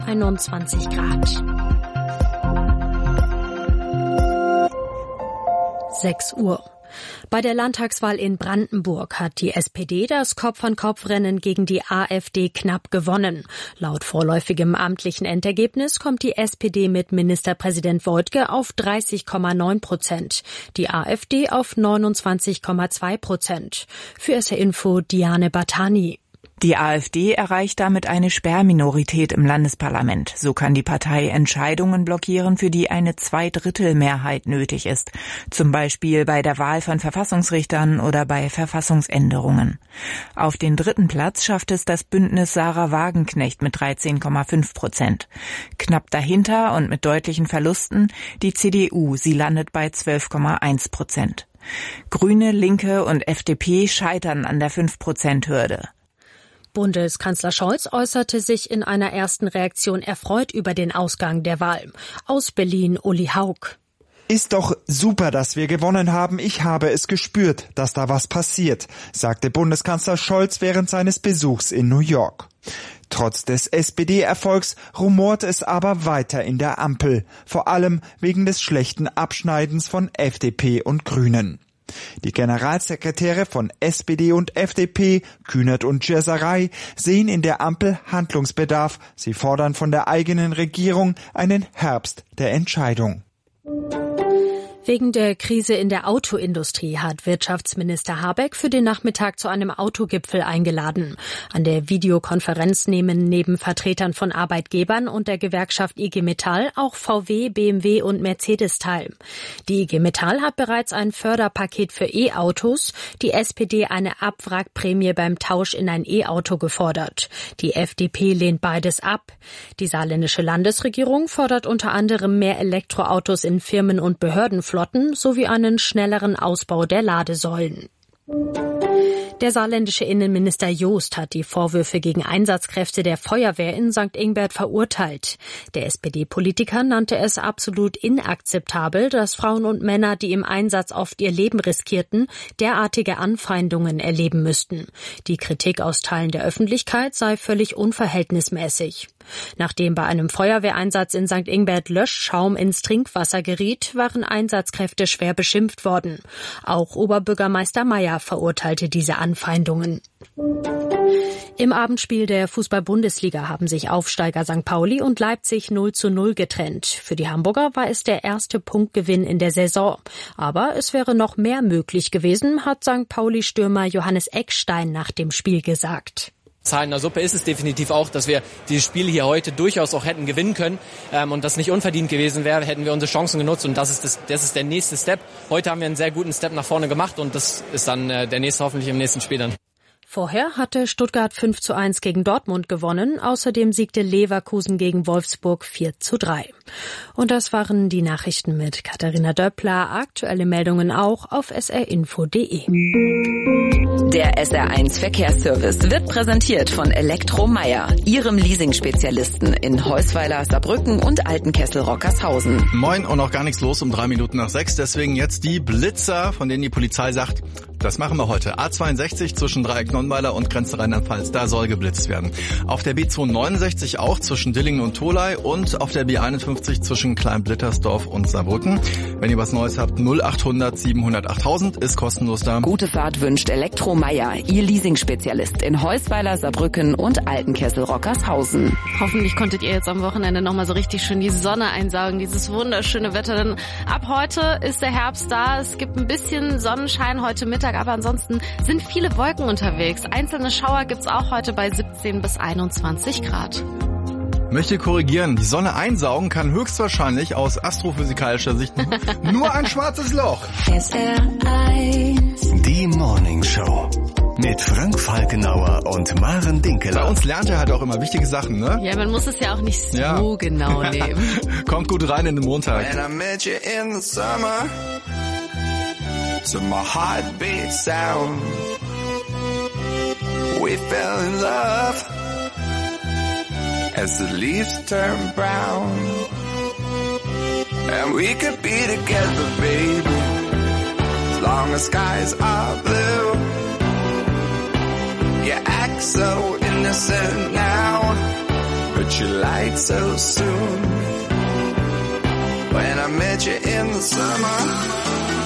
21 Grad. 6 Uhr. Bei der Landtagswahl in Brandenburg hat die SPD das Kopf-an-Kopf-Rennen gegen die AfD knapp gewonnen. Laut vorläufigem amtlichen Endergebnis kommt die SPD mit Ministerpräsident Woidke auf 30,9%, die AfD auf 29,2%. Für SR Info Diane Batani. Die AfD erreicht damit eine Sperrminorität im Landesparlament. So kann die Partei Entscheidungen blockieren, für die eine Zweidrittelmehrheit nötig ist. Zum Beispiel bei der Wahl von Verfassungsrichtern oder bei Verfassungsänderungen. Auf den 3. Platz schafft es das Bündnis Sarah Wagenknecht mit 13,5%. Knapp dahinter und mit deutlichen Verlusten die CDU. Sie landet bei 12,1%. Grüne, Linke und FDP scheitern an der 5%-Hürde. Bundeskanzler Scholz äußerte sich in einer ersten Reaktion erfreut über den Ausgang der Wahl. Aus Berlin Uli Haug. Ist doch super, dass wir gewonnen haben. Ich habe es gespürt, dass da was passiert, sagte Bundeskanzler Scholz während seines Besuchs in New York. Trotz des SPD-Erfolgs rumort es aber weiter in der Ampel, vor allem wegen des schlechten Abschneidens von FDP und Grünen. Die Generalsekretäre von SPD und FDP, Kühnert und Djerzaray, sehen in der Ampel Handlungsbedarf. Sie fordern von der eigenen Regierung einen Herbst der Entscheidung. Wegen der Krise in der Autoindustrie hat Wirtschaftsminister Habeck für den Nachmittag zu einem Autogipfel eingeladen. An der Videokonferenz nehmen neben Vertretern von Arbeitgebern und der Gewerkschaft IG Metall auch VW, BMW und Mercedes teil. Die IG Metall hat bereits ein Förderpaket für E-Autos, die SPD eine Abwrackprämie beim Tausch in ein E-Auto gefordert. Die FDP lehnt beides ab. Die saarländische Landesregierung fordert unter anderem mehr Elektroautos in Firmen und Behördenflotten sowie einen schnelleren Ausbau der Ladesäulen. Der saarländische Innenminister Joost hat die Vorwürfe gegen Einsatzkräfte der Feuerwehr in St. Ingbert verurteilt. Der SPD-Politiker nannte es absolut inakzeptabel, dass Frauen und Männer, die im Einsatz oft ihr Leben riskierten, derartige Anfeindungen erleben müssten. Die Kritik aus Teilen der Öffentlichkeit sei völlig unverhältnismäßig. Nachdem bei einem Feuerwehreinsatz in St. Ingbert Löschschaum ins Trinkwasser geriet, waren Einsatzkräfte schwer beschimpft worden. Auch Oberbürgermeister Meyer verurteilte diese Anfeindungen. Im Abendspiel der Fußball-Bundesliga haben sich Aufsteiger St. Pauli und Leipzig 0:0 getrennt. Für die Hamburger war es der erste Punktgewinn in der Saison. Aber es wäre noch mehr möglich gewesen, hat St. Pauli-Stürmer Johannes Eckstein nach dem Spiel gesagt. Zahlen in der Suppe ist es definitiv auch, dass wir dieses Spiel hier heute durchaus auch hätten gewinnen können und das nicht unverdient gewesen wäre, hätten wir unsere Chancen genutzt und das ist der nächste Step. Heute haben wir einen sehr guten Step nach vorne gemacht und das ist dann der nächste hoffentlich im nächsten Spiel dann. Vorher hatte Stuttgart 5:1 gegen Dortmund gewonnen. Außerdem siegte Leverkusen gegen Wolfsburg 4:3. Und das waren die Nachrichten mit Katharina Döppler. Aktuelle Meldungen auch auf srinfo.de. Der SR1 Verkehrsservice wird präsentiert von Elektromeyer, Ihrem Leasing-Spezialisten in Heusweiler, Saarbrücken und Altenkessel-Rockershausen. Moin und noch gar nichts los um 6:03. Deswegen jetzt die Blitzer, von denen die Polizei sagt, das machen wir heute. A62 zwischen Dreieck Nonnweiler und Grenze Rheinland-Pfalz, da soll geblitzt werden. Auf der B269 auch zwischen Dillingen und Tholey und auf der B51 zwischen Kleinblittersdorf und Saarbrücken. Wenn ihr was Neues habt, 0800 700 8000 ist kostenlos da. Gute Fahrt wünscht Elektromeyer, Ihr Leasing-Spezialist in Heusweiler, Saarbrücken und Altenkessel-Rockershausen. Hoffentlich konntet ihr jetzt am Wochenende nochmal so richtig schön die Sonne einsaugen, dieses wunderschöne Wetter. Denn ab heute ist der Herbst da. Es gibt ein bisschen Sonnenschein heute Mittag, aber ansonsten sind viele Wolken unterwegs. Einzelne Schauer gibt's auch heute bei 17 bis 21 Grad. Möchte korrigieren, die Sonne einsaugen kann höchstwahrscheinlich aus astrophysikalischer Sicht nur ein schwarzes Loch. SR1. Die Morning Show. Mit Frank Falkenauer und Maren Dinkeler. Bei uns lernt er halt auch immer wichtige Sachen, ne? Ja, man muss es ja auch nicht so genau nehmen. Kommt gut rein in den Montag. And I met you in the summer, to my heartbeat sound. We fell in love as the leaves turn brown. And we could be together, baby, as long as skies are blue. You act so innocent now, but but you lied so soon. When I met you in the summer.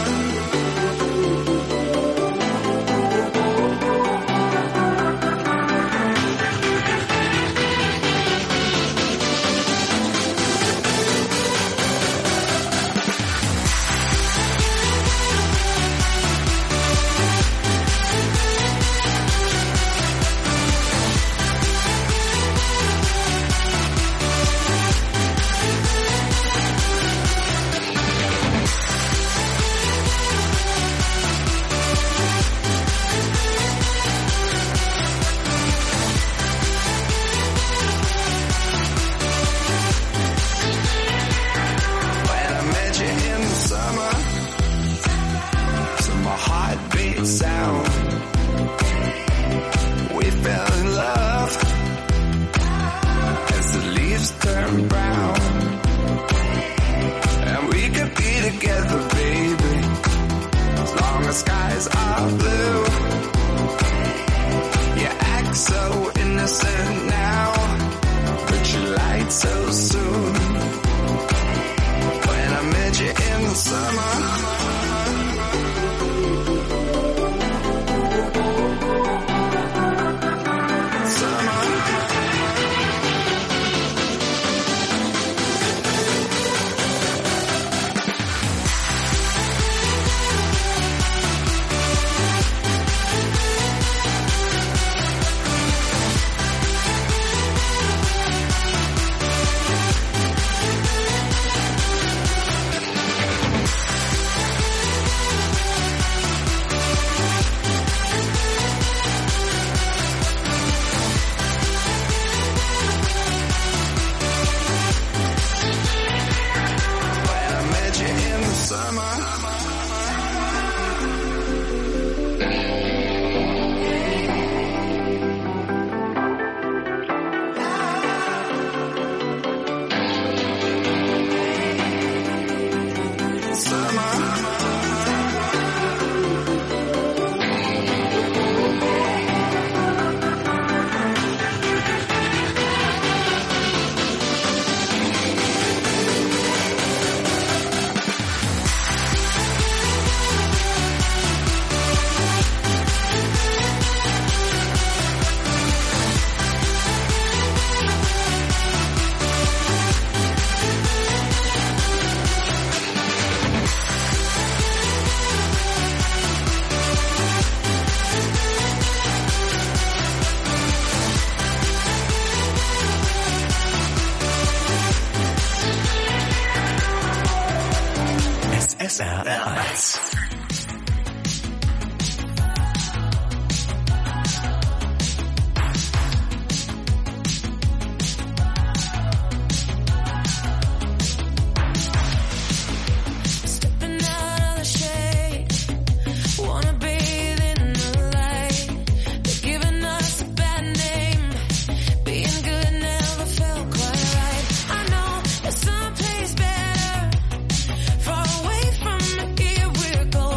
SRR1. Far away from here we're going.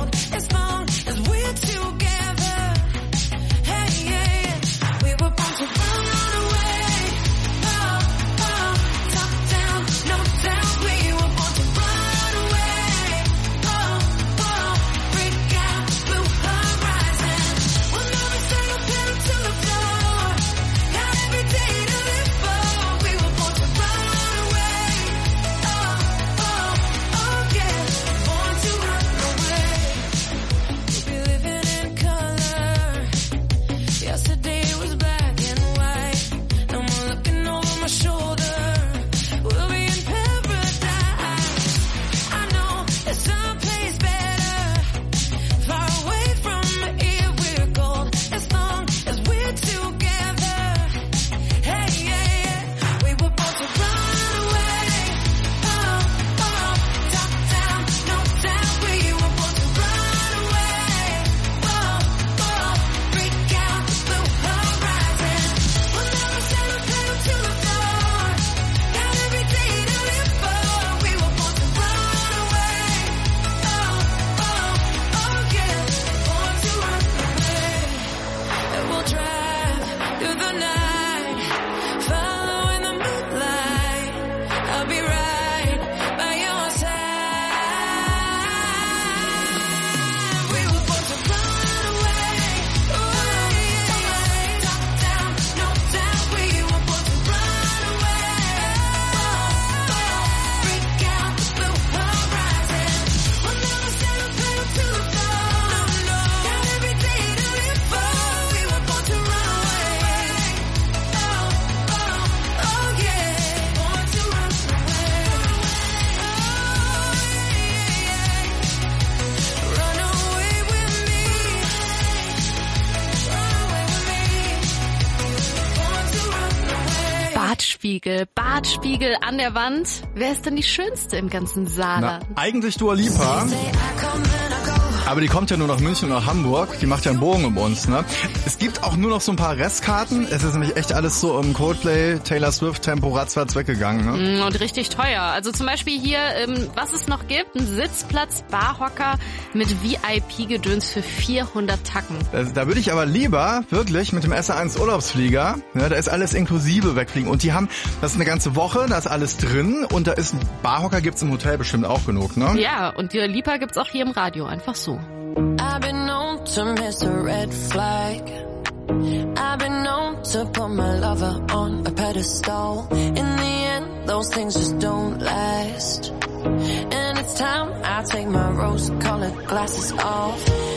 Spiegel, Bartspiegel an der Wand. Wer ist denn die Schönste im ganzen Saarland? Eigentlich Dua Lipa. Aber die kommt ja nur nach München und nach Hamburg. Die macht ja einen Bogen um uns, ne? Es gibt auch nur noch so ein paar Restkarten. Es ist nämlich echt alles so im Coldplay, Taylor Swift Tempo ratzfatz weggegangen, ne? Und richtig teuer. Also zum Beispiel hier, was es noch gibt, ein Sitzplatz, Barhocker mit VIP-Gedöns für 400 Tacken. Da würde ich aber lieber wirklich mit dem SR1 Urlaubsflieger, ne, da ist alles inklusive wegfliegen. Und die haben, das ist eine ganze Woche, da ist alles drin und da ist ein Barhocker, gibt's im Hotel bestimmt auch genug, ne? Ja, und die Lipa gibt's auch hier im Radio, einfach so. I've been known to miss a red flag. I've been known to put my lover on a pedestal. In the end, those things just don't last. And it's time I take my rose-colored glasses off.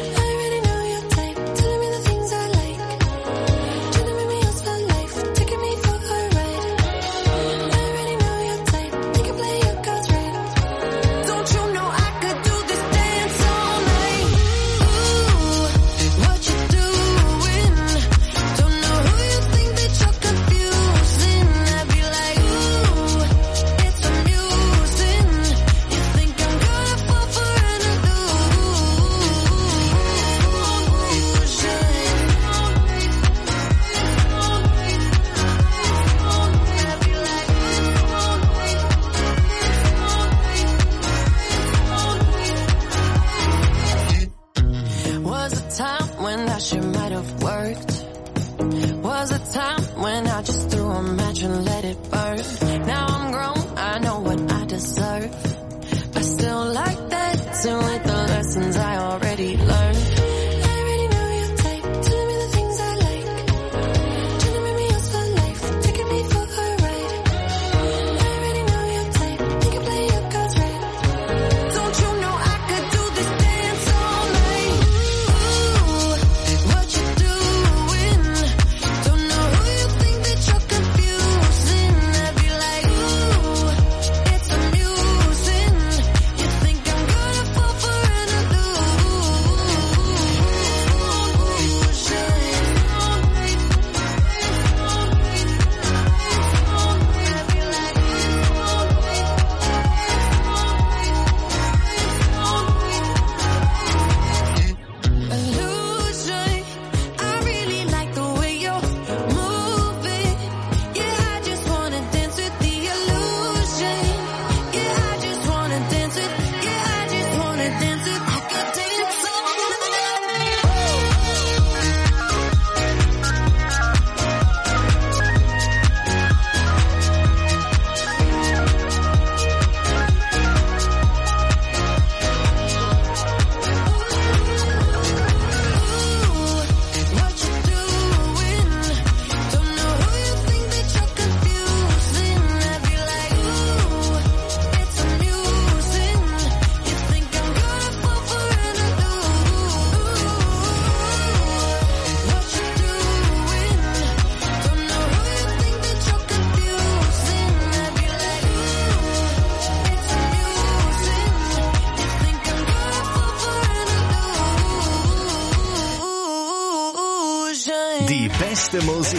Die beste Musik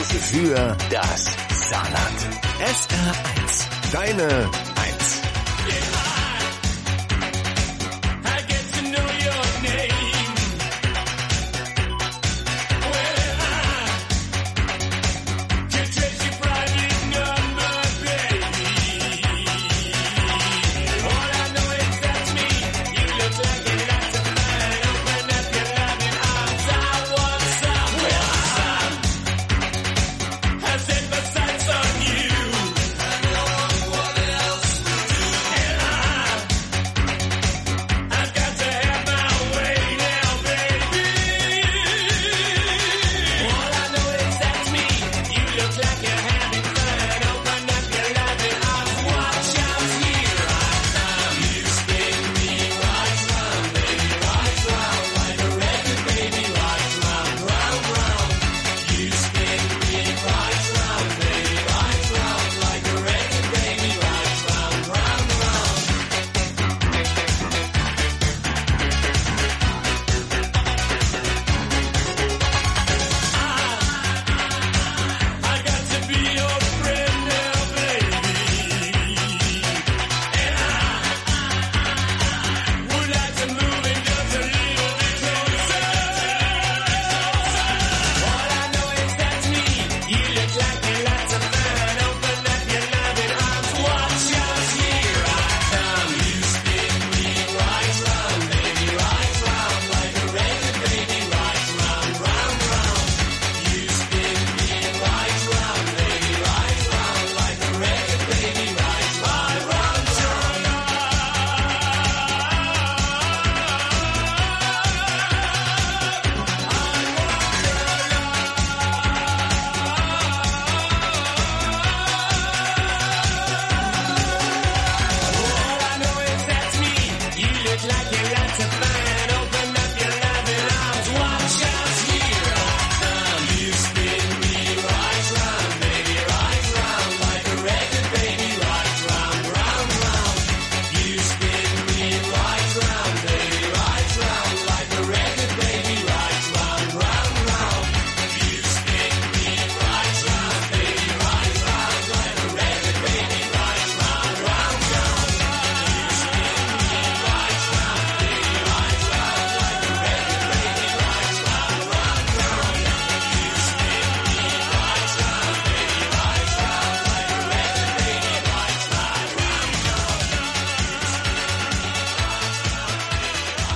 für das Saarland. SR1, deine 1.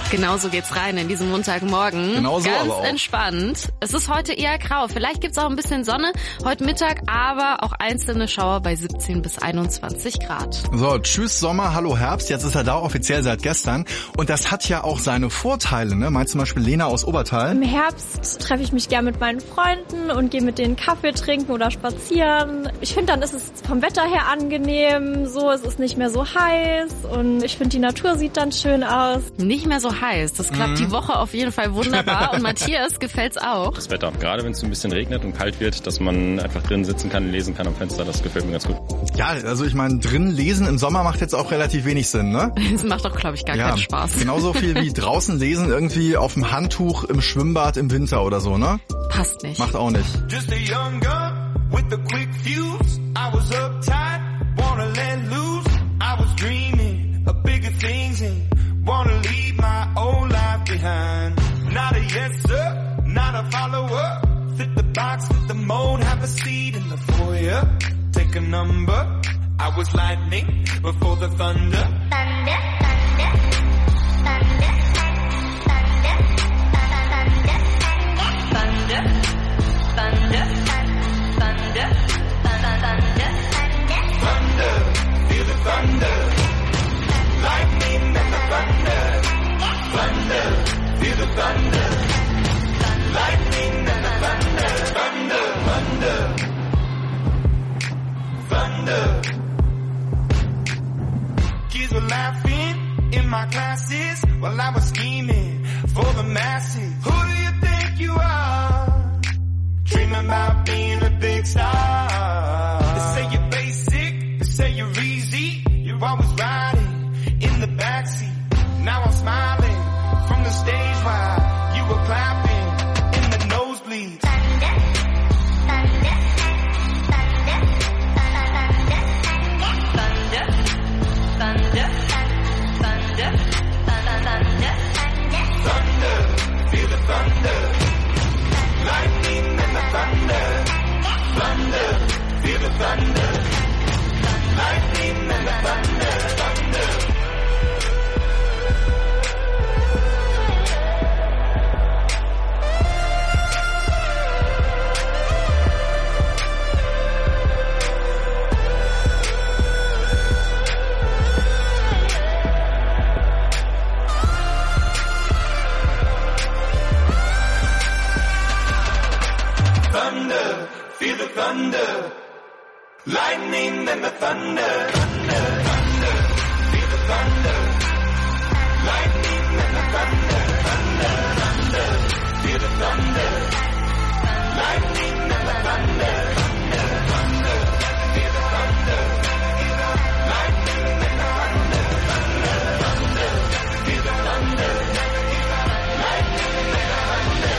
Genauso geht's rein in diesen Montagmorgen. Genauso, ganz aber auch entspannt. Es ist heute eher grau. Vielleicht gibt's auch ein bisschen Sonne heute Mittag, aber auch einzelne Schauer bei 17 bis 21 Grad. So, tschüss Sommer, hallo Herbst. Jetzt ist er da offiziell seit gestern. Und das hat ja auch seine Vorteile, ne? Meinst zum Beispiel Lena aus Obertal? Im Herbst treffe ich mich gerne mit meinen Freunden und gehe mit denen Kaffee trinken oder spazieren. Ich finde, dann ist es vom Wetter her angenehm. So, es ist nicht mehr so heiß und ich finde, die Natur sieht dann schön aus. Nicht mehr so heiß. Das klappt die Woche auf jeden Fall wunderbar. Und Matthias gefällt's auch. Das Wetter, gerade wenn es ein bisschen regnet und kalt wird, dass man einfach drin sitzen kann, lesen kann am Fenster, das gefällt mir ganz gut. Ja, also ich meine, drin lesen im Sommer macht jetzt auch relativ wenig Sinn, ne? Das macht doch, glaube ich, gar keinen Spaß. Genauso viel wie draußen lesen irgendwie auf dem Handtuch im Schwimmbad im Winter oder so, ne? Passt nicht. Macht auch nicht. Just a young gun with a quick fuse. I was uptight, wanna let loose. I was dreaming of bigger things and wanna leave my old life behind. Not a yes sir, not a follower. Fit the box, fit the mold, have a seat in the foyer. Take a number. I was lightning before the thunder. Thunder, thunder, thunder, thunder, thunder, thunder, thunder, thunder, thunder, thunder, feel the thunder. Lightning and the thunder. Thunder, feel the thunder. Lightning and the thunder. Thunder, thunder, thunder. Kids were laughing in my classes while I was scheming for the masses. Who do you think you are? Dreaming about being a big star. They say you're basic, they say you're easy. You're always riding in the backseat. Now I'm smiling from the stage while you were clapping in the nosebleeds. Thunder, thunder, thunder, thunder, thunder, thunder, thunder, thunder, thunder, feel the thunder. Lightning and the thunder. Thunder, feel the thunder. Lightning and the thunder. Thunder. Thunder, feel the thunder. Lightning and the thunder. Thunder, thunder, feel the thunder. Lightning and the thunder. Thunder, thunder, feel the thunder. Lightning and the thunder. Thunder, thunder, feel the thunder. Lightning and the thunder. Thunder, thunder, feel the thunder. Lightning and the thunder.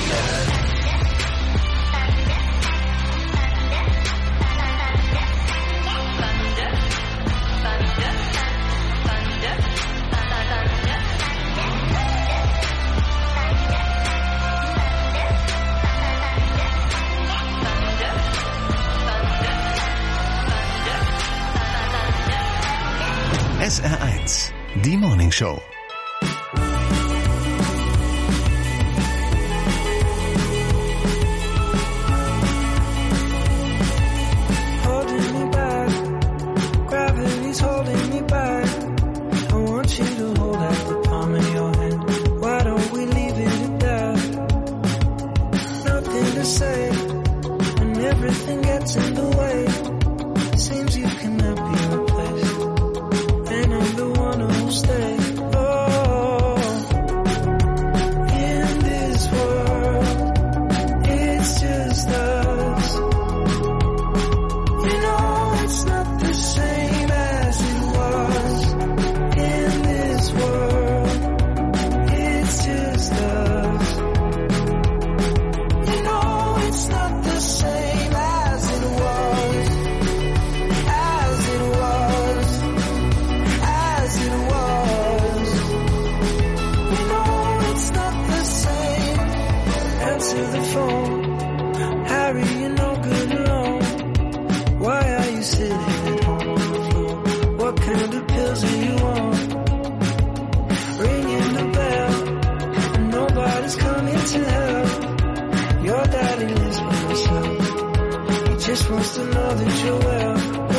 SR1, die Morning Show. Seems you cannot be replaced, and I'm the one who'll stay. Oh, just wants to know that you're well.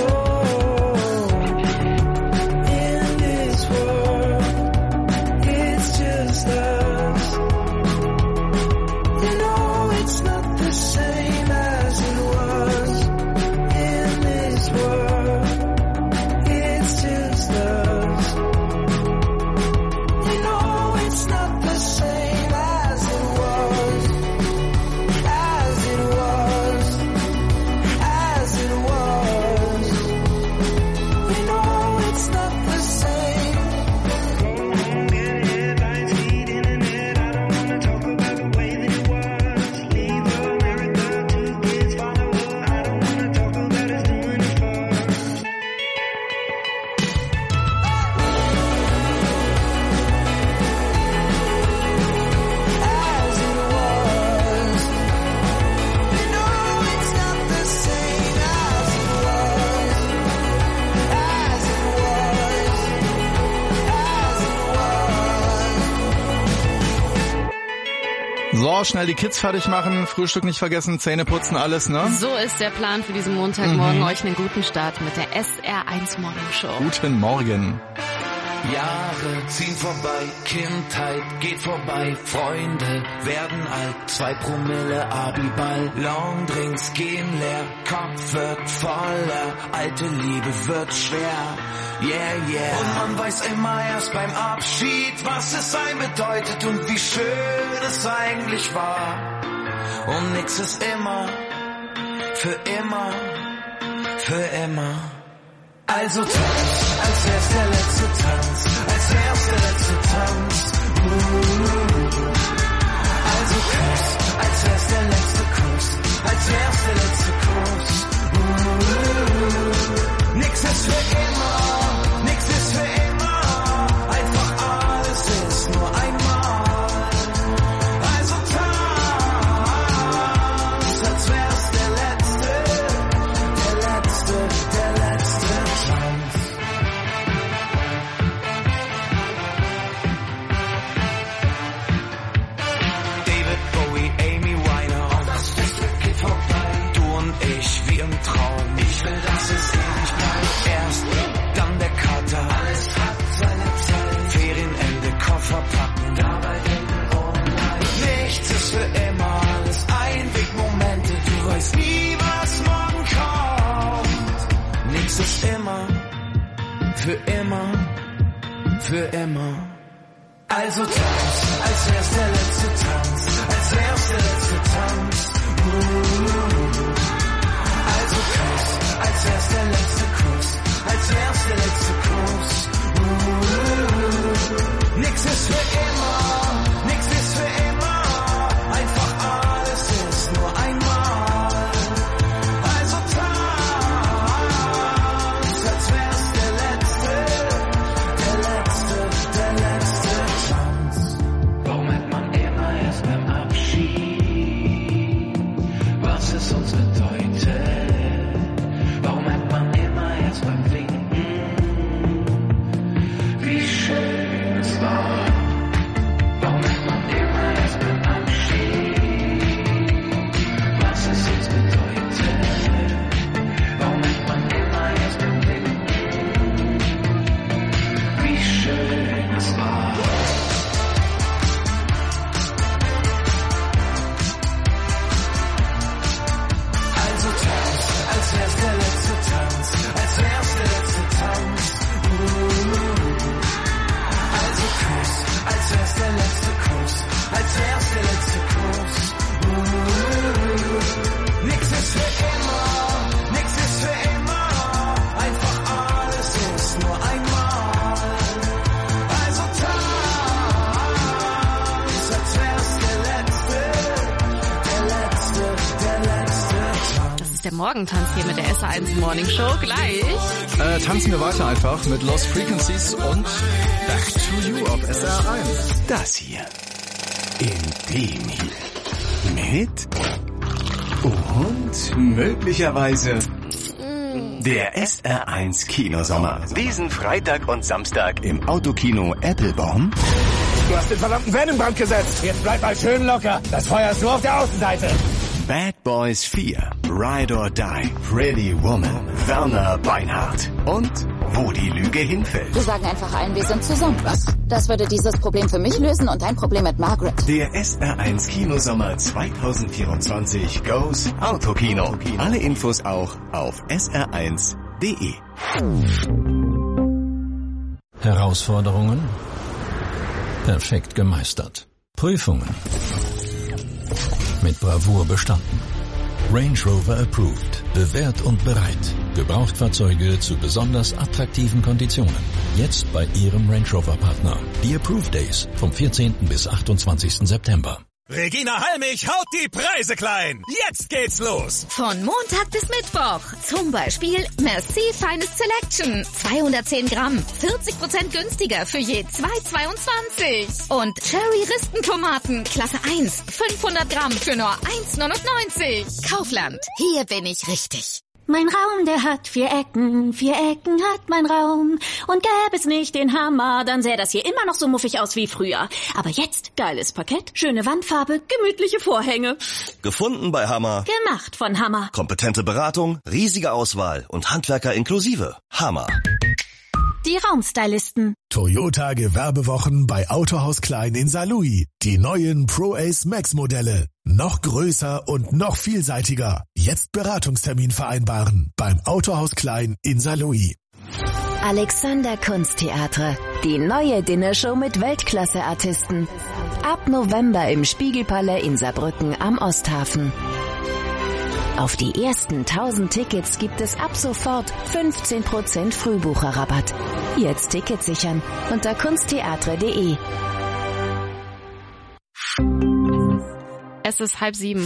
In this world, it's just us. You know it's not the same as it was. In this world, it's just us. You know it's not the same as it was. As it was. As it was. You know it's not the same. Go on, get headlines, feed internet. I don't wanna talk about the way that it was. Leave America, 2 kids follow her. I don't wanna talk about us doing it first. As it was. You know it's not the same as it was. As it was. As it was. So, schnell die Kids fertig machen, Frühstück nicht vergessen, Zähne putzen, alles, ne? So ist der Plan für diesen Montagmorgen. Euch einen guten Start mit der SR1 Morning Show. Guten Morgen. Jahre ziehen vorbei, Kindheit geht vorbei, Freunde werden alt, 2 Promille Abiball, Longdrinks gehen leer, Kopf wird voller, alte Liebe wird schwer, yeah, yeah. Und man weiß immer erst beim Abschied, was es sein bedeutet und wie schön es eigentlich war. Und nix ist immer, für immer, für immer. Also tanz, als wär's der letzte Tanz, als wär's der letzte Tanz. Also küss, als wär's der letzte Kuss, als wär's der letzte Kuss. Nix ist für immer, nix ist für immer, einfach alles ist nur einmal. Also tanz, als wär's der letzte, der letzte, der letzte Tanz. David Bowie, Amy Winehouse, das Beste geht vorbei. Du und ich, wie im Traum. Ich will, dass es ewig bleibt. Erst dann der Kater, alles hat seine Zeit. Ferienende, Koffer packen, dabei denken, oh nein. Nichts ist für immer, alles Einwegmomente. Du weißt nie, was morgen kommt. Nichts ist immer, für immer, für immer. Also tanz, als wär's der letzte Tanz, als wär's der letzte Tanz. Also küss, als wär's der letzte Kuss, als wär's der letzte Kuss. Nix ist für immer, nix ist für immer, einfach alles ist nur einmal. Also tanz, als wär's der letzte, der letzte, der letzte Tanz. Warum hat man immer erst beim Abschied, was es uns bedeutet? Warum hat man immer erst beim Winken, wie schön es war? Warum hat man immer erst beim Abschied, was es uns bedeutet? Warum hat man immer erst beim Winken, wie schön es war? Also tanz, als wär's der letzte Tanz, als wär's der letzte Tanz. Also küss, als wär's der letzte Kuss, als wär's der letzte Kuss. Nix ist für immer, nix ist für immer, einfach alles ist nur einmal. Also tanz, als wär's der letzte, der letzte, der letzte Tanz. Das ist der Morgentanz hier mit der SR1 Morning Show. Gleich. Tanzen wir weiter einfach mit Lost Frequencies und Back to You auf SR1. Das hier. Intim mit und möglicherweise der SR1 Kinosommer. Diesen Freitag und Samstag im Autokino Applebaum. Du hast den verdammten Van in Brand gesetzt. Jetzt bleib mal schön locker. Das Feuer ist nur auf der Außenseite. Bad Boys 4, Ride or Die, Pretty Woman, Werner Beinhardt und Wo die Lüge hinfällt. Wir sagen einfach allen, wir sind zusammen. Was? Das würde dieses Problem für mich lösen und dein Problem mit Margaret. Der SR1 Kinosommer 2024 goes Autokino. Alle Infos auch auf sr1.de. Herausforderungen perfekt gemeistert. Prüfungen mit Bravour bestanden. Range Rover Approved. Bewährt und bereit. Gebrauchtfahrzeuge zu besonders attraktiven Konditionen. Jetzt bei Ihrem Range Rover Partner. Die Approved Days vom 14. bis 28. September. Regina Halmich haut die Preise klein. Jetzt geht's los. Von Montag bis Mittwoch. Zum Beispiel Merci Finest Selection. 210 Gramm. 40% günstiger für je 2,22. Und Cherry Ristentomaten. Klasse 1. 500 Gramm für nur 1,99. Kaufland. Hier bin ich richtig. Mein Raum, der hat 4 Ecken. 4 Ecken hat mein Raum. Und gäbe es nicht den Hammer, dann sähe das hier immer noch so muffig aus wie früher. Aber jetzt geiles Parkett, schöne Wandfarbe, gemütliche Vorhänge. Gefunden bei Hammer. Gemacht von Hammer. Kompetente Beratung, riesige Auswahl und Handwerker inklusive. Hammer. Die Raumstylisten. Toyota Gewerbewochen bei Autohaus Klein in Saarlouis. Die neuen Pro Ace Max Modelle. Noch größer und noch vielseitiger. Jetzt Beratungstermin vereinbaren beim Autohaus Klein in Saarlouis. Alexander Kunsttheatre. Die neue Dinnershow mit Weltklasse-Artisten. Ab November im Spiegelpalais in Saarbrücken am Osthafen. Auf die ersten 1000 Tickets gibt es ab sofort 15% Frühbucherrabatt. Jetzt Tickets sichern unter kunsttheatre.de. Es ist 6:30.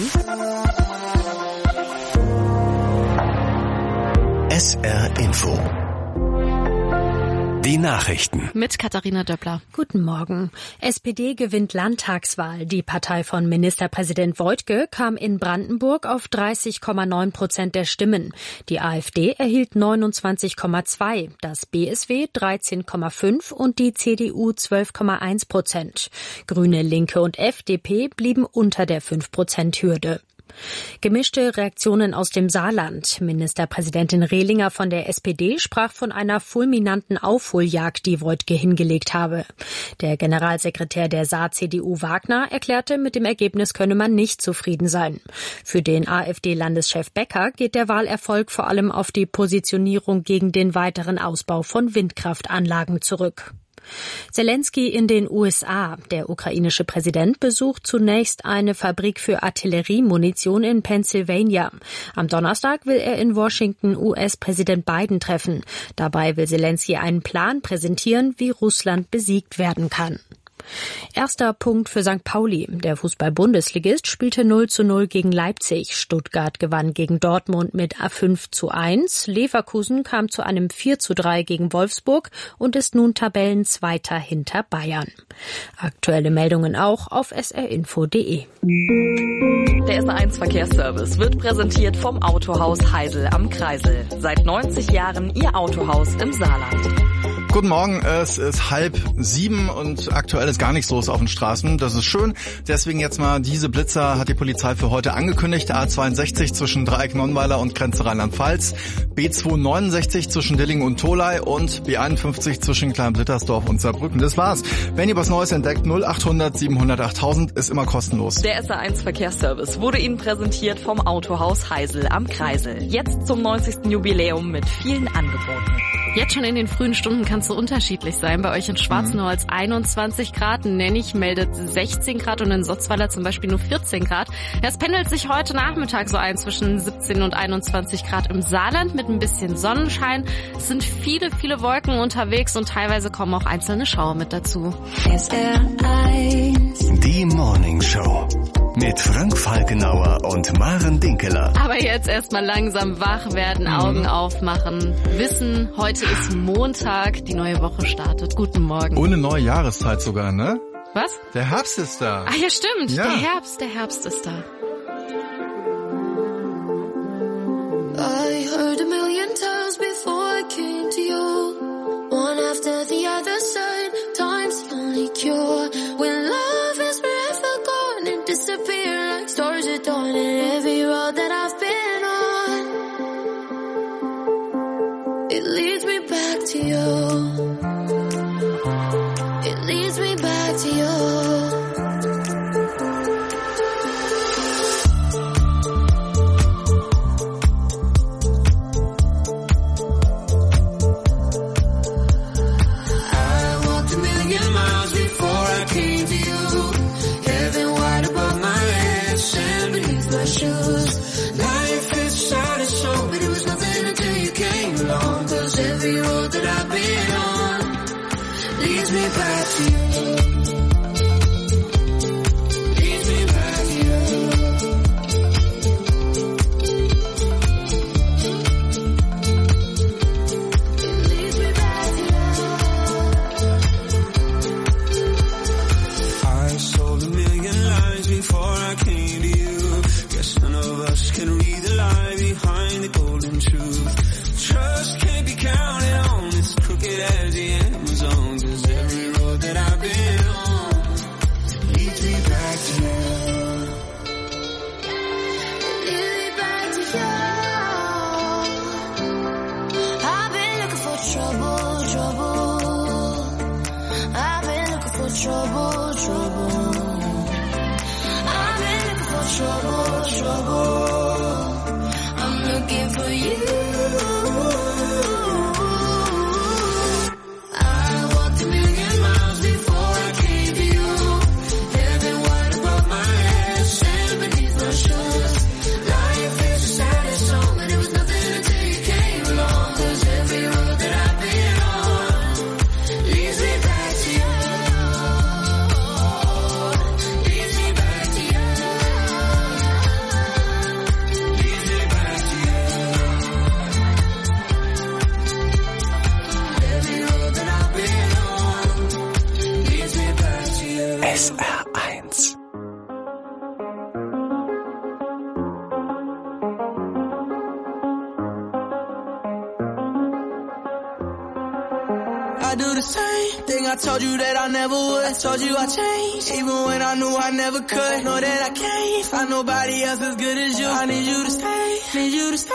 SR Info. Die Nachrichten. Mit Katharina Döppler. Guten Morgen. SPD gewinnt Landtagswahl. Die Partei von Ministerpräsident Woidke kam in Brandenburg auf 30,9% der Stimmen. Die AfD erhielt 29,2%, das BSW 13,5% und die CDU 12,1%. Grüne, Linke und FDP blieben unter der 5%-Hürde. Gemischte Reaktionen aus dem Saarland. Ministerpräsidentin Rehlinger von der SPD sprach von einer fulminanten Aufholjagd, die Woidke hingelegt habe. Der Generalsekretär der Saar-CDU Wagner erklärte, mit dem Ergebnis könne man nicht zufrieden sein. Für den AfD-Landeschef Becker geht der Wahlerfolg vor allem auf die Positionierung gegen den weiteren Ausbau von Windkraftanlagen zurück. Zelensky in den USA. Der ukrainische Präsident besucht zunächst eine Fabrik für Artilleriemunition in Pennsylvania. Am Donnerstag will er in Washington US-Präsident Biden treffen. Dabei will Zelensky einen Plan präsentieren, wie Russland besiegt werden kann. Erster Punkt für St. Pauli. Der Fußball-Bundesligist spielte 0:0 gegen Leipzig. Stuttgart gewann gegen Dortmund mit 5:1. Leverkusen kam zu einem 4:3 gegen Wolfsburg und ist nun Tabellenzweiter hinter Bayern. Aktuelle Meldungen auch auf srinfo.de. Der SR1 Verkehrsservice wird präsentiert vom Autohaus Heisel am Kreisel. Seit 90 Jahren Ihr Autohaus im Saarland. Guten Morgen, es ist 6:30 und aktuell ist gar nichts los auf den Straßen. Das ist schön. Deswegen jetzt mal diese Blitzer hat die Polizei für heute angekündigt. A62 zwischen Dreieck Nonnweiler und Grenze Rheinland-Pfalz, B269 zwischen Dillingen und Tholey und B51 zwischen Klein-Blittersdorf und Saarbrücken. Das war's. Wenn ihr was Neues entdeckt, 0800 700 8000 ist immer kostenlos. Der SR1 Verkehrsservice wurde Ihnen präsentiert vom Autohaus Heisel am Kreisel. Jetzt zum 90. Jubiläum mit vielen Angeboten. Jetzt schon in den frühen Stunden kann es so unterschiedlich sein. Bei euch in Schwarzenholz 21 Grad, Nennig meldet 16 Grad und in Sotzweiler zum Beispiel nur 14 Grad. Es pendelt sich heute Nachmittag so ein zwischen 17 und 21 Grad im Saarland mit ein bisschen Sonnenschein. Es sind viele, viele Wolken unterwegs und teilweise kommen auch einzelne Schauer mit dazu. SR1. Die Morning Show. Mit Frank Falkenauer und Maren Dinkeler. Aber jetzt erstmal langsam wach werden, Augen aufmachen, wissen, heute ist Montag, die neue Woche startet. Guten Morgen. Ohne neue Jahreszeit sogar, ne? Was? Der Herbst ist da. Ah ja, stimmt. Ja. Der Herbst ist da. I heard a million times before I came to you. One after the other said, time's the only cure. When love is forever gone and disappear like stars at dawn and every me back to you. It leads me back to you. Told you that I never would. I told you I changed, even when I knew I never could. Know that I can't find nobody else as good as you. I need you to stay, need you to stay.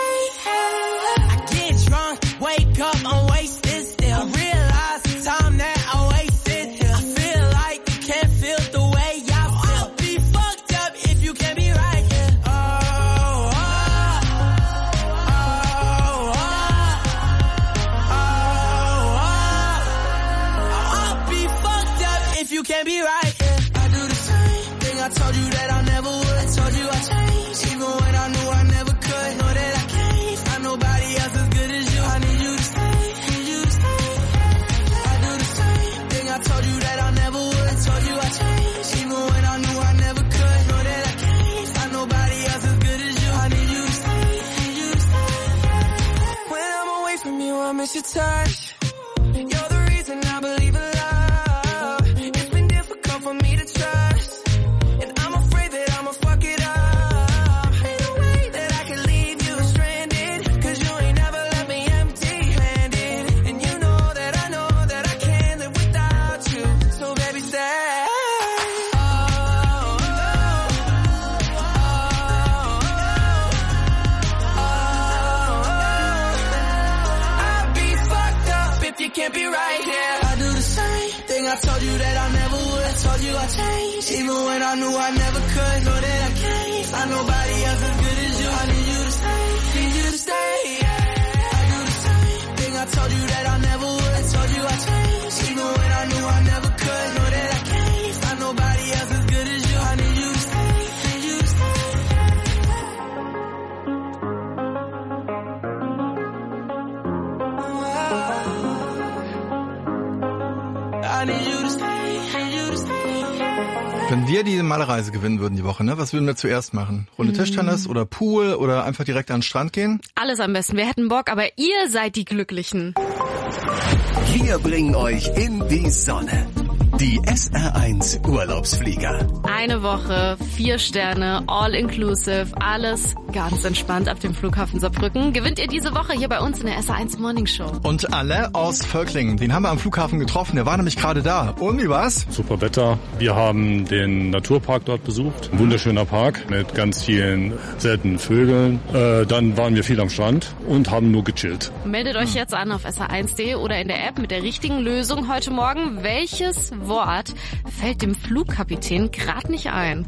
I get drunk, wake up, I'm wasted still. I realize the time that I wasted here. I feel like you can't feel the way I feel. I'll be fucked up if you can't be right here. You can't be right, yeah. I do the same thing. I told you that I never would. I told you I changed, even when I knew I never could. Know that I can't find nobody else as good as you. I need you to stay, need you to stay. I do the same thing. I told you that I never would. I told you I changed, even when I knew I never could. Know that I can't find nobody else as good as you. I need you to stay, need you to stay. When I'm away from you, I miss your touch. You're the reason I believe in love. For me to trust, and I'm afraid that I'ma fuck it up. Ain't no way that I can leave you stranded, cause you ain't never left me empty-handed. And you know that I can't live without you. So baby, stay. I'll be fucked up if you can't be right here. I do the same thing. I told you that I never would. I told you I changed, even when I knew I never could. Know that I can't find nobody else as good as you. I need you to stay, need you to stay. Yeah. I do the same thing. I told you that I never would. I told you I changed, even when I knew I never could. Know that I can't find nobody else as good as you. I need you to stay, need you to stay. I need you to stay, need you to stay. Wenn wir die Malerreise gewinnen würden die Woche, ne? Was würden wir zuerst machen? Runde Tischtennis oder Pool oder einfach direkt an den Strand gehen? Alles am besten. Wir hätten Bock, aber ihr seid die Glücklichen. Wir bringen euch in die Sonne. Die SR1 Urlaubsflieger. Eine Woche, 4 Sterne, all inclusive, alles ganz entspannt ab dem Flughafen Saarbrücken. Gewinnt ihr diese Woche hier bei uns in der SR1 Morning Show. Und alle aus Völklingen, den haben wir am Flughafen getroffen, der war nämlich gerade da. Und wie war's? Super Wetter. Wir haben den Naturpark dort besucht. Ein wunderschöner Park mit ganz vielen seltenen Vögeln. Dann waren wir viel am Strand und haben nur gechillt. Meldet euch jetzt an auf sr1.de oder in der App mit der richtigen Lösung heute Morgen. Welches Wort fällt dem Flugkapitän gerade nicht ein?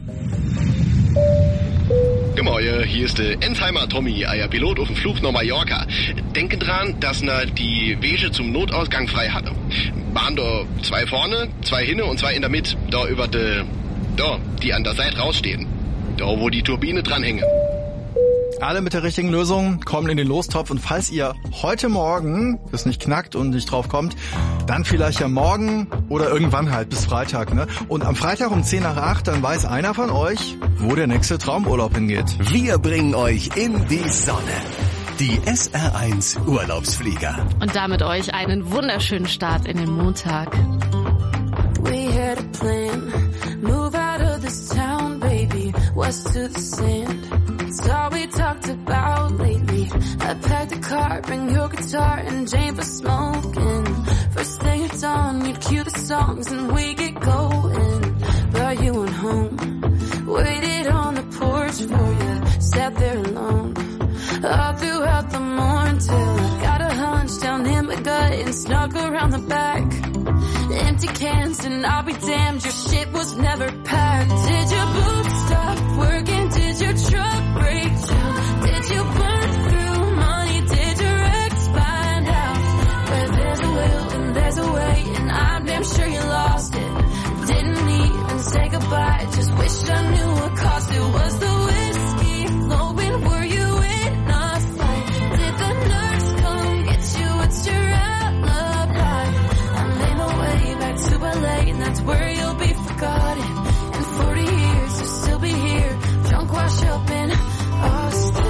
Gemäuer, hier ist der Ensheimer Tommy, euer Pilot auf dem Flug nach Mallorca. Denke dran, dass na die Wege zum Notausgang frei hatte. Waren da 2 vorne, 2 hinne und 2 in der Mitte. Da über die an der Seite rausstehen. Da, wo die Turbine dranhängen. Alle mit der richtigen Lösung kommen in den Lostopf und falls ihr heute Morgen das nicht knackt und nicht drauf kommt, dann vielleicht ja morgen oder irgendwann halt bis Freitag, ne? Und am Freitag um 7:50, dann weiß einer von euch, wo der nächste Traumurlaub hingeht. Wir bringen euch in die Sonne. Die SR1 Urlaubsflieger. Und damit euch einen wunderschönen Start in den Montag. We had a plan, move out of this town, baby, west to the sand. It's all we talked about lately. I packed the car, bring your guitar and Jane for smoking. First thing at dawn, you'd cue the songs and we get going. But you went home, waited on the porch for you, sat there alone. All throughout the morning till I got a hunch down in my gut and snuck around the back. Empty cans and I'll be damned, your shit was never packed. Did your boots stop working? Did your truck break down? Did you burn through money? Did your ex find out? Where there's a will and there's a way, and I'm damn sure you lost it. Didn't even say goodbye, just wish I knew what cost it. Was the whiskey flowing? Were you in a fight? Did the nurse come get you? What's your alibi? I made my way back to LA, and that's where you'll be forgotten. In 40 years you'll still be here, drunk, washed up in Austin.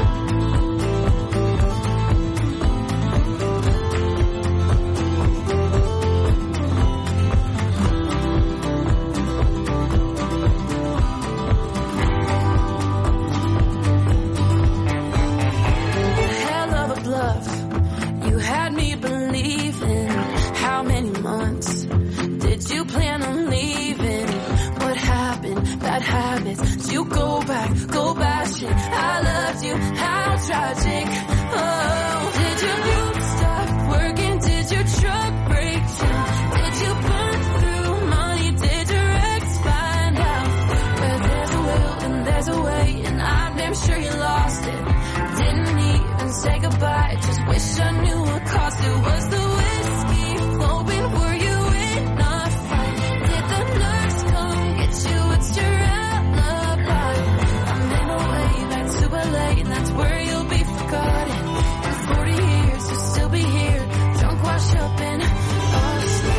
Hell of a bluff, you had me believing. How many months did you plan on leaving? What happened? Bad habits. Did you go back, go bashing? I loved you, how tragic. Oh, did your boots stop working? Did your truck break down? Did you burn through money? Did your ex find out? Where there's a will and there's a way, and I'm damn sure you lost it. Didn't even say goodbye, just wish I knew what cost it. Was the whiskey flowing? Were you in a fight? Did the nurse come get you? What's your alibi? I made my way back to LA, and that's where you'll be forgotten. In 40 years you'll still be here, drunk, washed up in Austin.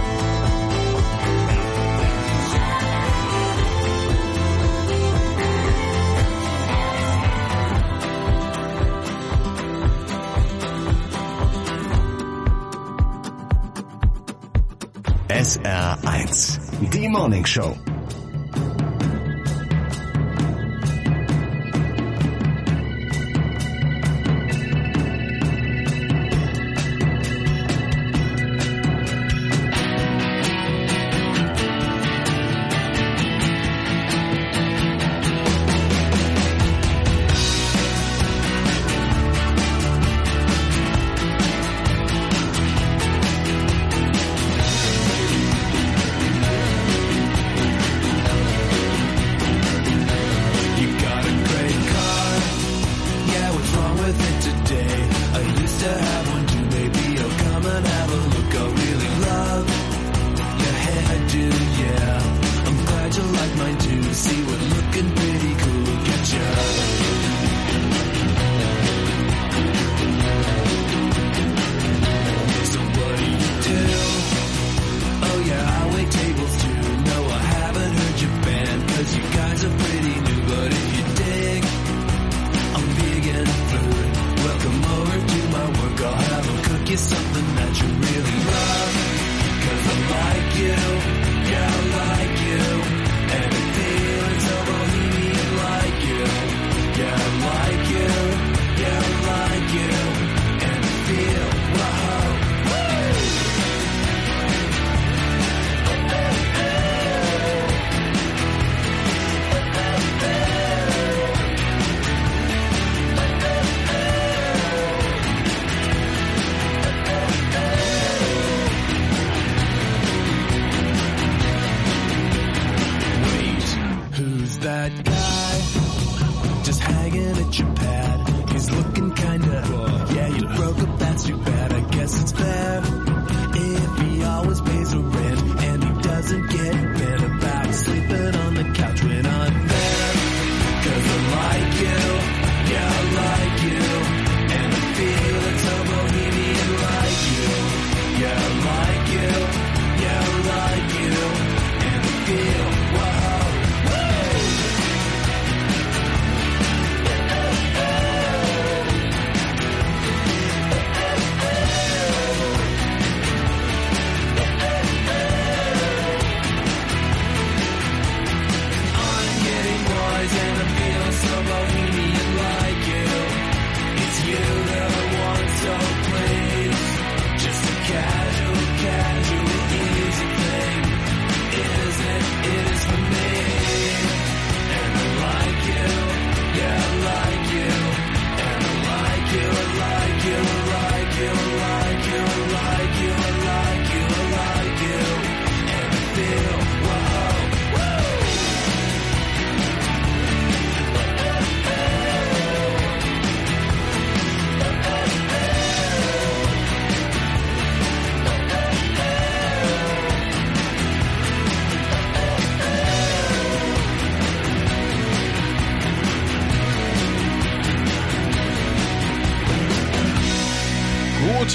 SR1, die Morning Show.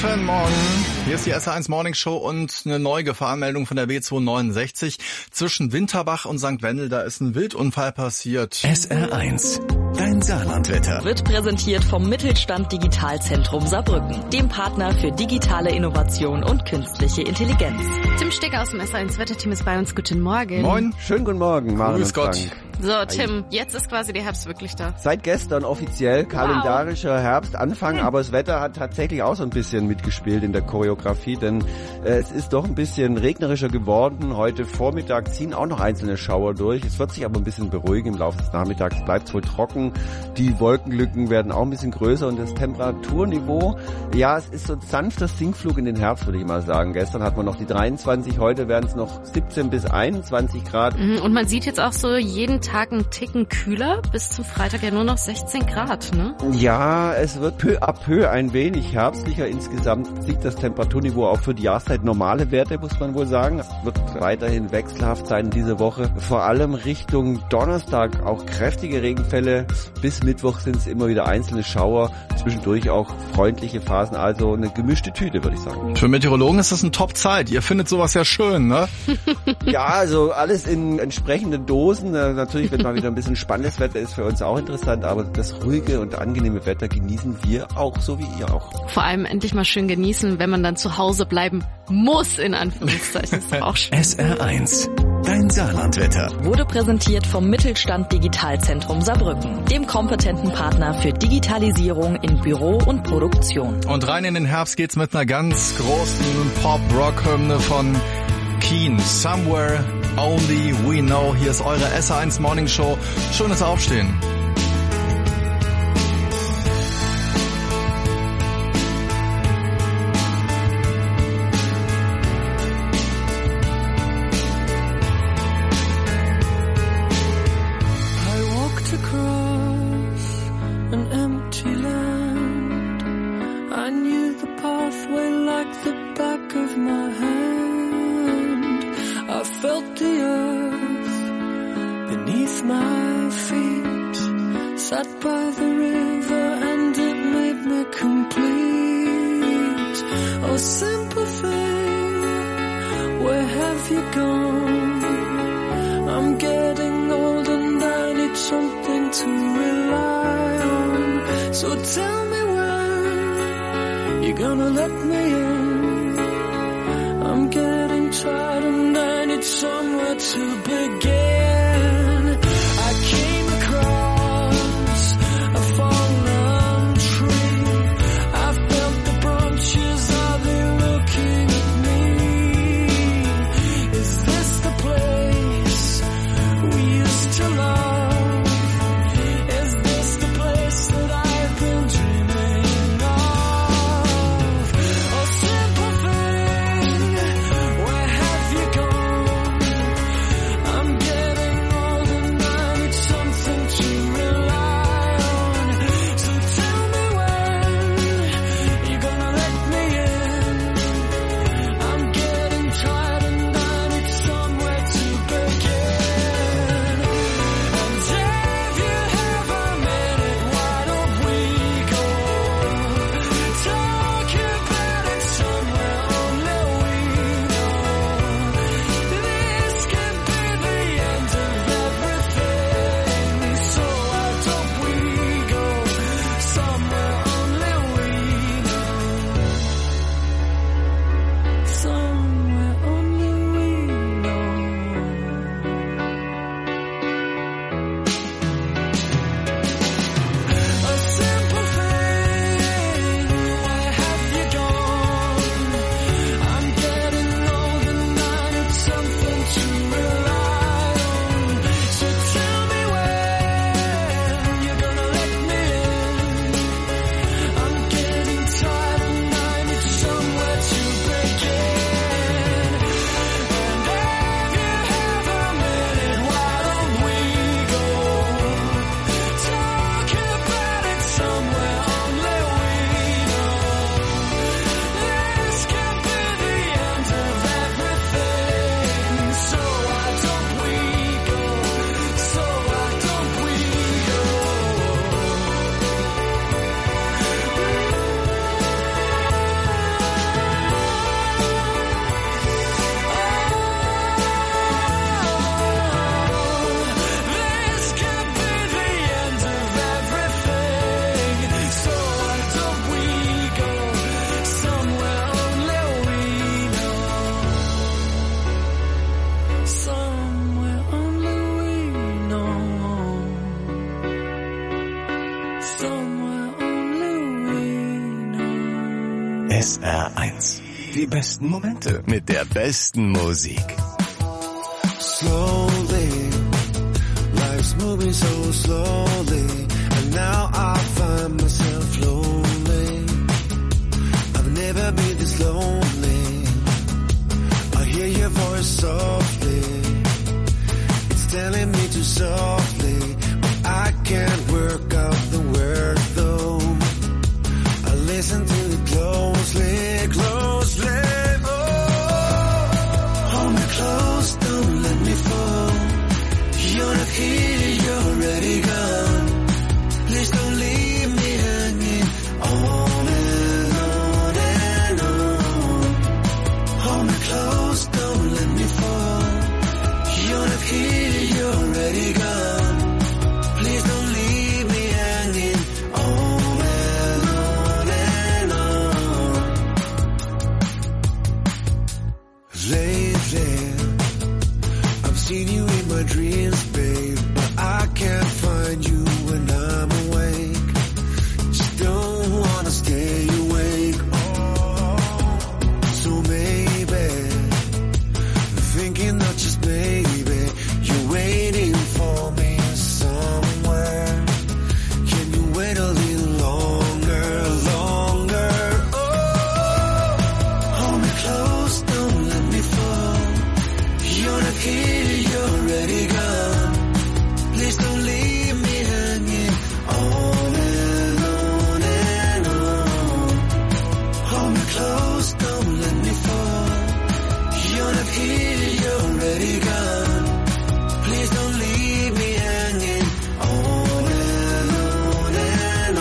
Guten Morgen. Hier ist die SR1 Morning Show und eine neue Gefahrenmeldung von der B269. Zwischen Winterbach und St. Wendel, da ist ein Wildunfall passiert. SR1, dein Saarlandwetter. Wird präsentiert vom Mittelstand Digitalzentrum Saarbrücken, dem Partner für digitale Innovation und künstliche Intelligenz. Tim Stecker aus dem SR1 Wetterteam ist bei uns. Guten Morgen. Moin. Schönen guten Morgen, Maren Grüß und Gott. Frank. So, Tim, jetzt ist quasi der Herbst wirklich da. Seit gestern offiziell kalendarischer Herbstanfang, aber das Wetter hat tatsächlich auch so ein bisschen mitgespielt in der Choreografie, denn es ist doch ein bisschen regnerischer geworden. Heute Vormittag ziehen auch noch einzelne Schauer durch. Es wird sich aber ein bisschen beruhigen im Laufe des Nachmittags. Bleibt es wohl trocken. Die Wolkenlücken werden auch ein bisschen größer und das Temperaturniveau, ja, es ist so ein sanfter Sinkflug in den Herbst, würde ich mal sagen. Gestern hatten wir noch die 23, heute werden es noch 17 bis 21 Grad. Und man sieht jetzt auch so jeden Tag einen Ticken kühler. Bis zum Freitag ja nur noch 16 Grad, ne? Ja, es wird peu à peu ein wenig herbstlicher. Insgesamt liegt das Temperaturniveau auch für die Jahreszeit normale Werte, muss man wohl sagen. Es wird weiterhin wechselhaft sein diese Woche. Vor allem Richtung Donnerstag auch kräftige Regenfälle. Bis Mittwoch sind es immer wieder einzelne Schauer. Zwischendurch auch freundliche Phasen. Also eine gemischte Tüte, würde ich sagen. Für Meteorologen ist das eine Top-Zeit. Ihr findet sowas ja schön, ne? Ja, also alles in entsprechenden Dosen. Natürlich, wenn mal wieder ein bisschen spannendes Wetter ist, für uns auch interessant. Aber das ruhige und angenehme Wetter genießen wir auch, so wie ihr auch. Vor allem endlich mal schön genießen, wenn man dann zu Hause bleiben muss, in Anführungszeichen. Ist doch auch schön. SR1, dein Saarlandwetter. Wurde präsentiert vom Mittelstand Digitalzentrum Saarbrücken, dem kompetenten Partner für Digitalisierung in Büro und Produktion. Und rein in den Herbst geht's mit einer ganz großen Pop-Rock-Hymne von Keen. Somewhere Only We Know. Hier ist eure SR1 Morning Show. Schönes Aufstehen. I'm getting SR1. Die besten Momente mit der besten Musik. Slowly, life's moving so slowly, and now I find myself lonely. I've never been this lonely. I hear your voice softly, it's telling me to softly, but I can't work out the word though. I listen to it closely, closely. Hold me close, don't let me fall. You're not here, you're already gone. Please don't leave me hanging on and on and on. Hold me close, don't let me fall. You're not here, you're already gone. Please don't leave me hanging on and on and on. Lately, I've seen you in my dreams, babe, but I can't find you when I'm awake. Just don't wanna stay awake. Oh, so maybe, thinking not just maybe, you're waiting for me somewhere. Can you wait a little longer, longer? Oh, hold me close, don't let me fall. You're not here, you're already gone. Please don't leave me hanging on and on and on. Hold me close, don't let me fall. You're not here, you're already gone. Please don't leave me hanging on and on and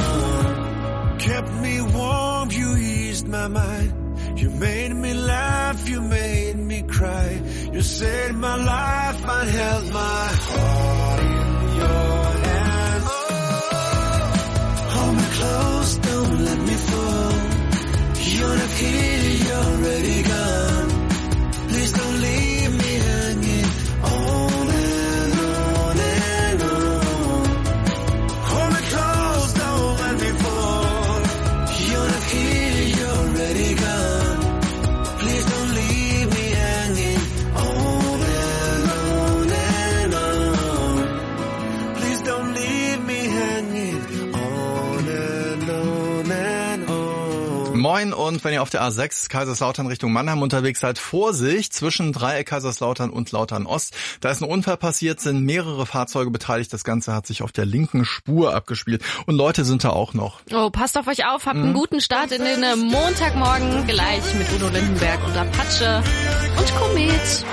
on. Kept me warm, you eased my mind. You made me laugh, you made me cry. You saved my life, I held my heart in your hands. Hold me close, don't let me fall. You're not here, you're already gone. Please don't leave me hanging on and on and on. Hold me close, don't let me fall. You're not here, you're already gone. Please don't leave me hanging on and on and on. Please don't leave me hanging on and on and on. Moin, und wenn ihr auf der A6 Kaiserslautern Richtung Mannheim unterwegs seid, Vorsicht zwischen Dreieck Kaiserslautern und Lautern Ost. Da ist ein Unfall passiert, sind mehrere Fahrzeuge beteiligt. Das Ganze hat sich auf der linken Spur abgespielt und Leute sind da auch noch. Oh, passt auf euch auf, habt einen guten Start in den Montagmorgen, gleich mit Udo Lindenberg und Apache und Komet.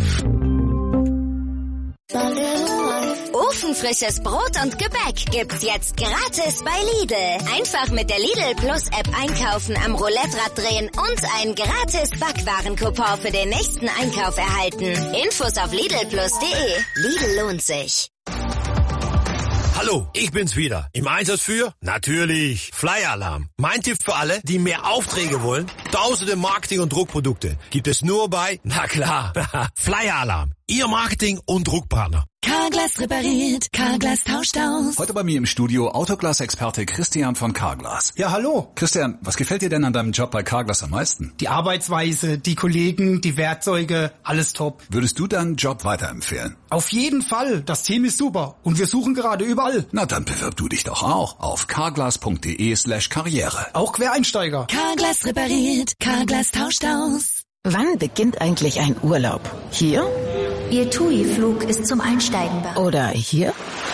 Ofenfrisches Brot und Gebäck gibt's jetzt gratis bei Lidl. Einfach mit der Lidl Plus App einkaufen, am Roulette-Rad drehen und einen gratis Backwarencoupon für den nächsten Einkauf erhalten. Infos auf lidlplus.de. Lidl lohnt sich. Hallo, ich bin's wieder. Im Einsatz für? Natürlich. Flyer-Alarm. Mein Tipp für alle, die mehr Aufträge wollen. Tausende Marketing- und Druckprodukte gibt es nur bei, na klar, Flyer-Alarm. Ihr Marketing- und Druckpartner. Carglass repariert, Carglass tauscht aus. Heute bei mir im Studio Autoglas-Experte Christian von Carglass. Ja, hallo. Christian, was gefällt dir denn an deinem Job bei Carglass am meisten? Die Arbeitsweise, die Kollegen, die Werkzeuge, alles top. Würdest du deinen Job weiterempfehlen? Auf jeden Fall. Das Team ist super. Und wir suchen gerade überall. Na, dann bewirb du dich doch auch auf carglass.de/karriere. Auch Quereinsteiger. Carglass repariert, Carglass tauscht aus. Wann beginnt eigentlich ein Urlaub? Hier? Ihr TUI-Flug ist zum Einsteigen bereit. Oder hier?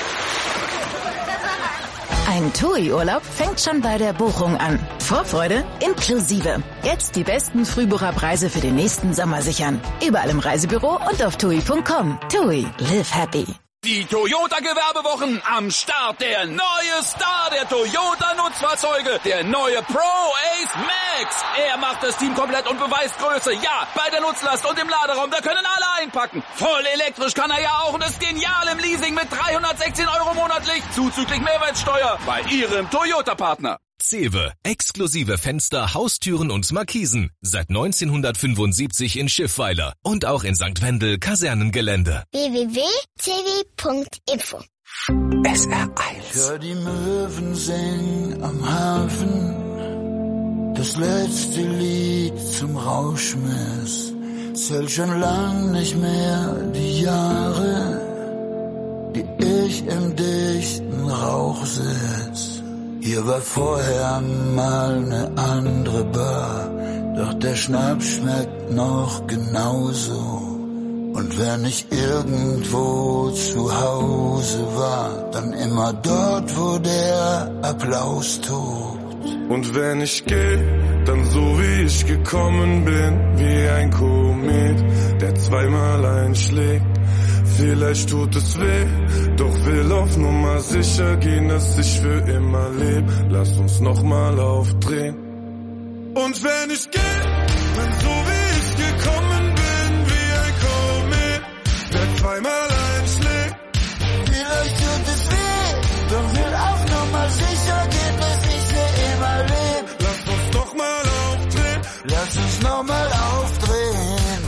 Ein TUI-Urlaub fängt schon bei der Buchung an. Vorfreude inklusive. Jetzt die besten Frühbucherpreise für den nächsten Sommer sichern. Überall im Reisebüro und auf TUI.com. TUI, live happy. Die Toyota-Gewerbewochen am Start. Der neue Star der Toyota-Nutzfahrzeuge. Der neue Pro-Ace Max. Er macht das Team komplett und beweist Größe. Ja, bei der Nutzlast und im Laderaum, da können alle einpacken. Voll elektrisch kann er ja auch und ist genial im Leasing mit 316 € monatlich. Zuzüglich Mehrwertsteuer bei Ihrem Toyota-Partner. Cewe. Exklusive Fenster, Haustüren und Markisen. Seit 1975 in Schiffweiler und auch in St. Wendel Kasernengelände. www.cewe.info. SR1. Ich hör die Möwen singen am Hafen. das letzte Lied zum Rauschmiss. Zähl schon lang nicht mehr die Jahre, die ich im dichten Rauch sitz. Hier war vorher mal ne andere Bar, doch der Schnaps schmeckt noch genauso. Und wenn ich irgendwo zu Hause war, dann immer dort, wo der Applaus tobt. Und wenn ich geh, dann so wie ich gekommen bin, wie ein Komet, der zweimal einschlägt. Vielleicht tut es weh, doch will auf Nummer sicher gehen, dass ich für immer leb. Lass uns nochmal aufdrehen. Und wenn ich geh, dann so wie ich gekommen bin, wie ein Komet, der zweimal einschlägt. Vielleicht tut es weh, doch will auf Nummer sicher gehen, dass ich für immer leb. Lass uns nochmal aufdrehen. Lass uns nochmal aufdrehen.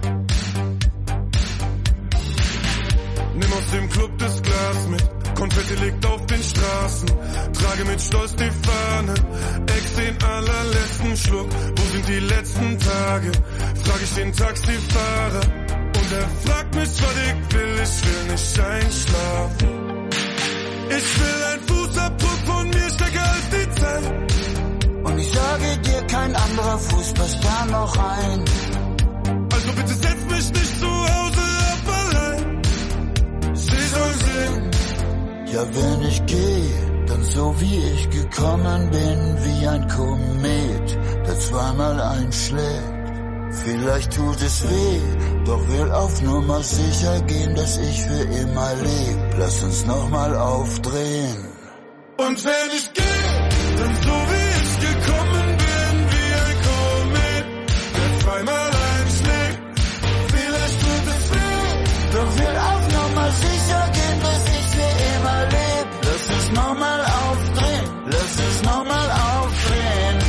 Nimm aus dem Club das Glas mit, Konfetti liegt auf den Straßen. Trage mit Stolz die Fahne, Ex den allerletzten Schluck. Wo sind die letzten Tage? Frag ich den Taxifahrer. Und er fragt mich, was ich will nicht einschlafen. Ich will ein Fußabdruck von mir stärker als die Zeit. Und ich sage dir, kein anderer Fuß passt da noch rein. Also bitte setz mich nicht zu Hause ab allein. Sie soll sehen. Ja, wenn ich gehe, dann so wie ich gekommen bin, wie ein Komet, der zweimal einschlägt. Vielleicht tut es weh, doch will auf Nummer sicher gehen, dass ich für immer leb. Lass uns nochmal aufdrehen. Und wenn ich gehe, dann so wie ich gekommen bin, wie ein Komet, der zweimal einschlägt. Vielleicht tut es weh, doch will auf Nummer sicher gehen, dass ich für immer leb. Lass uns nochmal aufdrehen. Lass uns nochmal aufdrehen.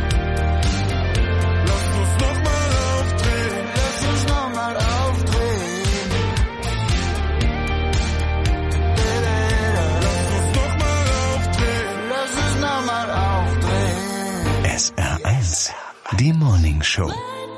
Lass uns nochmal aufdrehen. Lass uns nochmal aufdrehen. Lass uns nochmal aufdrehen. Lass uns nochmal aufdrehen. SR1, die Morning Show.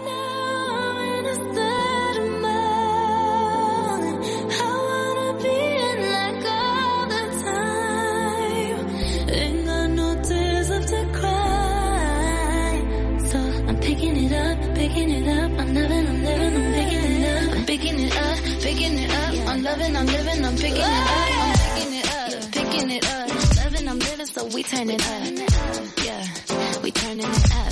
We turn it up, yeah, we turning it up.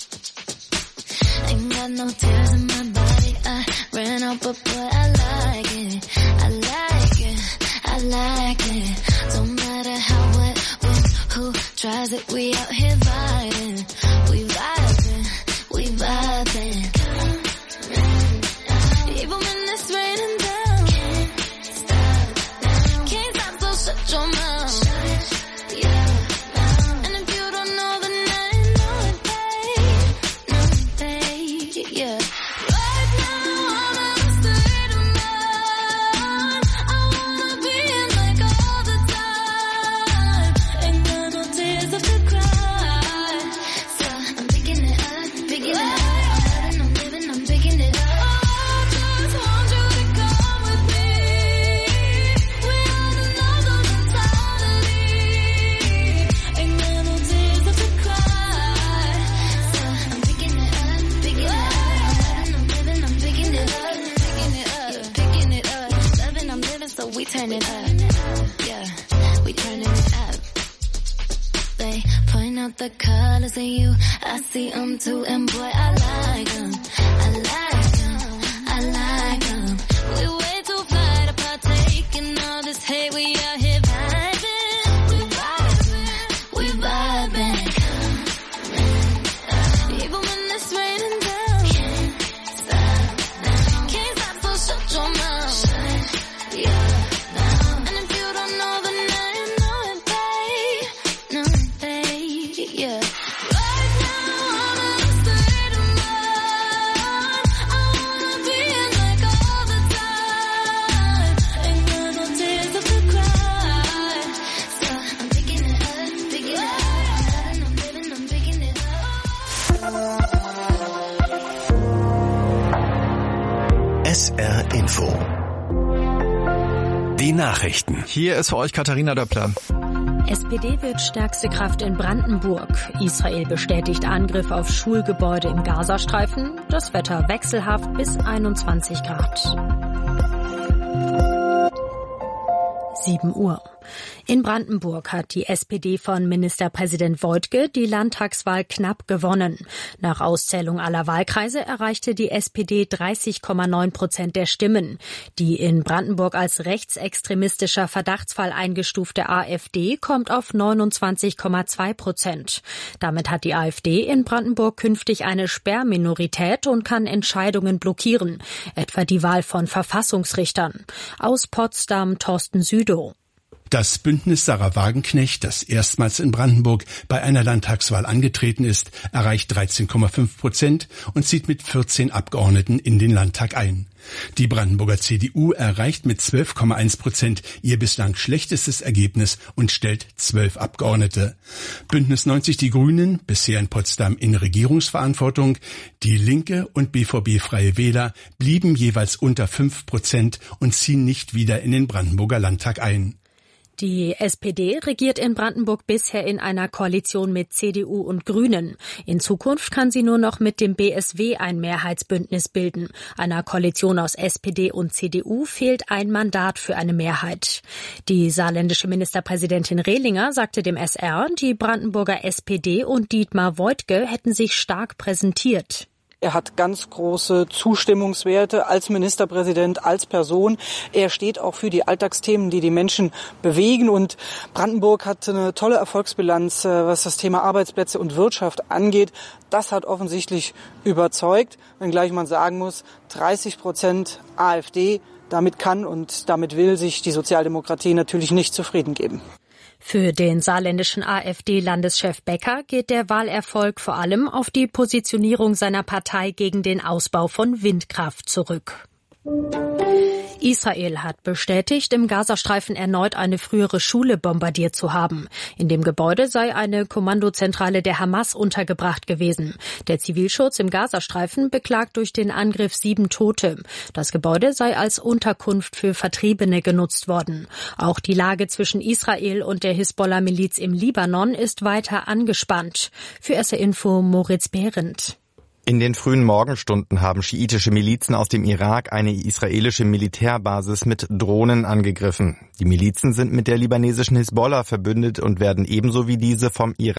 Ain't got no tears in my body, I ran out, but boy, I like it, I like it, I like it. Don't matter how, what, when, who tries it, we out here vibing, we vibing, we vibing. Even when it's raining down, can't stop, so shut your mouth. Turn it up, yeah, we turning it up. They point out the colors in you, I see them too, and boy, I like them, I like them, I like them. We way too fly to partake in all this hate, we out here vibing, we vibing, we vibing. Even when it's raining down, can't stop, so shut your mouth, yeah. SR Info. Die Nachrichten. Hier ist für euch Katharina Döppler. SPD wird stärkste Kraft in Brandenburg. Israel bestätigt Angriff auf Schulgebäude im Gazastreifen. Das Wetter wechselhaft bis 21 Grad. 7 Uhr. In Brandenburg hat die SPD von Ministerpräsident Woidke die Landtagswahl knapp gewonnen. Nach Auszählung aller Wahlkreise erreichte die SPD 30,9% der Stimmen. Die in Brandenburg als rechtsextremistischer Verdachtsfall eingestufte AfD kommt auf 29,2%. Damit hat die AfD in Brandenburg künftig eine Sperrminorität und kann Entscheidungen blockieren, etwa die Wahl von Verfassungsrichtern. Aus Potsdam Thorsten Südow. Das Bündnis Sarah Wagenknecht, das erstmals in Brandenburg bei einer Landtagswahl angetreten ist, erreicht 13,5% und zieht mit 14 Abgeordneten in den Landtag ein. Die Brandenburger CDU erreicht mit 12,1% ihr bislang schlechtestes Ergebnis und stellt 12 Abgeordnete. Bündnis 90 Die Grünen, bisher in Potsdam in Regierungsverantwortung, die Linke und BVB Freie Wähler blieben jeweils unter 5% und ziehen nicht wieder in den Brandenburger Landtag ein. Die SPD regiert in Brandenburg bisher in einer Koalition mit CDU und Grünen. In Zukunft kann sie nur noch mit dem BSW ein Mehrheitsbündnis bilden. Einer Koalition aus SPD und CDU fehlt ein Mandat für eine Mehrheit. Die saarländische Ministerpräsidentin Rehlinger sagte dem SR, die Brandenburger SPD und Dietmar Woidke hätten sich stark präsentiert. Er hat ganz große Zustimmungswerte als Ministerpräsident, als Person. Er steht auch für die Alltagsthemen, die die Menschen bewegen. Und Brandenburg hat eine tolle Erfolgsbilanz, was das Thema Arbeitsplätze und Wirtschaft angeht. Das hat offensichtlich überzeugt, wenngleich man sagen muss, 30% AfD, damit kann und damit will sich die Sozialdemokratie natürlich nicht zufrieden geben. Für den saarländischen AfD-Landeschef Becker geht der Wahlerfolg vor allem auf die Positionierung seiner Partei gegen den Ausbau von Windkraft zurück. Israel hat bestätigt, im Gazastreifen erneut eine frühere Schule bombardiert zu haben. In dem Gebäude sei eine Kommandozentrale der Hamas untergebracht gewesen. Der Zivilschutz im Gazastreifen beklagt durch den Angriff 7 Tote. Das Gebäude sei als Unterkunft für Vertriebene genutzt worden. Auch die Lage zwischen Israel und der Hisbollah-Miliz im Libanon ist weiter angespannt. Für SR Info Moritz Behrendt. In den frühen Morgenstunden haben schiitische Milizen aus dem Irak eine israelische Militärbasis mit Drohnen angegriffen. Die Milizen sind mit der libanesischen Hisbollah verbündet und werden ebenso wie diese vom Irak